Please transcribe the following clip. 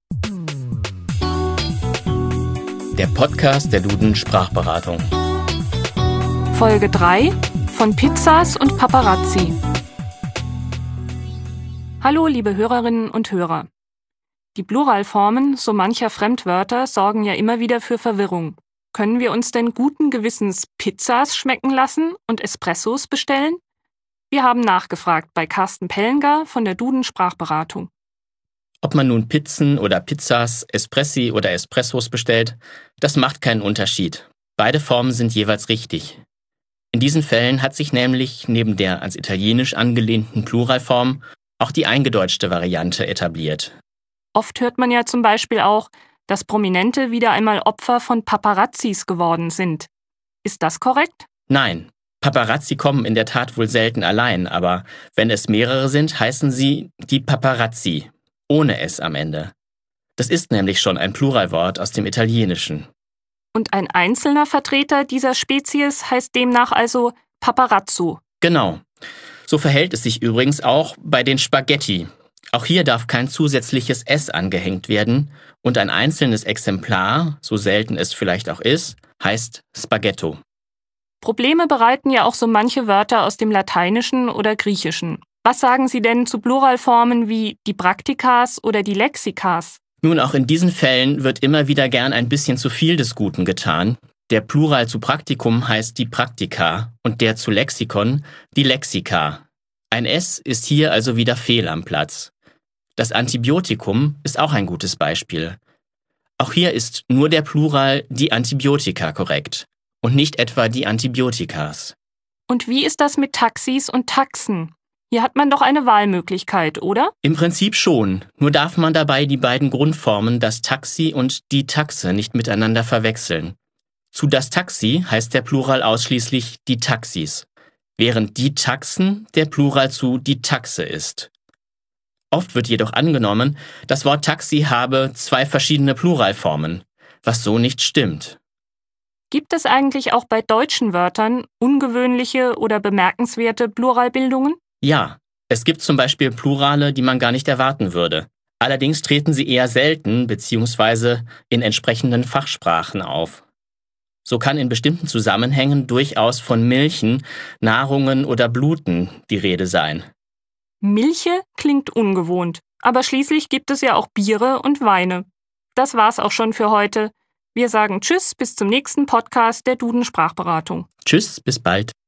Der Podcast der Duden Sprachberatung. Folge 3 von Pizzas und Paparazzi. Hallo liebe Hörerinnen und Hörer. Die Pluralformen so mancher Fremdwörter sorgen ja immer wieder für Verwirrung. Können wir uns denn guten Gewissens Pizzas schmecken lassen und Espressos bestellen? Wir haben nachgefragt bei Carsten Pellengar von der Duden Sprachberatung. Ob man nun Pizzen oder Pizzas, Espressi oder Espressos bestellt, das macht keinen Unterschied. Beide Formen sind jeweils richtig. In diesen Fällen hat sich nämlich neben der ans Italienisch angelehnten Pluralform auch die eingedeutschte Variante etabliert. Oft hört man ja zum Beispiel auch, dass Prominente wieder einmal Opfer von Paparazzis geworden sind. Ist das korrekt? Nein, Paparazzi kommen in der Tat wohl selten allein, aber wenn es mehrere sind, heißen sie die Paparazzi, ohne S am Ende. Das ist nämlich schon ein Pluralwort aus dem Italienischen. Und ein einzelner Vertreter dieser Spezies heißt demnach also Paparazzo. Genau. So verhält es sich übrigens auch bei den Spaghetti. Auch hier darf kein zusätzliches S angehängt werden und ein einzelnes Exemplar, so selten es vielleicht auch ist, heißt Spaghetto. Probleme bereiten ja auch so manche Wörter aus dem Lateinischen oder Griechischen. Was sagen Sie denn zu Pluralformen wie die Praktikas oder die Lexikas? Nun, auch in diesen Fällen wird immer wieder gern ein bisschen zu viel des Guten getan. Der Plural zu Praktikum heißt die Praktika und der zu Lexikon die Lexika. Ein S ist hier also wieder fehl am Platz. Das Antibiotikum ist auch ein gutes Beispiel. Auch hier ist nur der Plural die Antibiotika korrekt und nicht etwa die Antibiotikas. Und wie ist das mit Taxis und Taxen? Hier hat man doch eine Wahlmöglichkeit, oder? Im Prinzip schon, nur darf man dabei die beiden Grundformen das Taxi und die Taxe nicht miteinander verwechseln. Zu das Taxi heißt der Plural ausschließlich die Taxis, während die Taxen der Plural zu die Taxe ist. Oft wird jedoch angenommen, das Wort Taxi habe zwei verschiedene Pluralformen, was so nicht stimmt. Gibt es eigentlich auch bei deutschen Wörtern ungewöhnliche oder bemerkenswerte Pluralbildungen? Ja, es gibt zum Beispiel Plurale, die man gar nicht erwarten würde. Allerdings treten sie eher selten bzw. in entsprechenden Fachsprachen auf. So kann in bestimmten Zusammenhängen durchaus von Milchen, Nahrungen oder Bluten die Rede sein. Milche klingt ungewohnt, aber schließlich gibt es ja auch Biere und Weine. Das war's auch schon für heute. Wir sagen Tschüss, bis zum nächsten Podcast der Duden Sprachberatung. Tschüss, bis bald.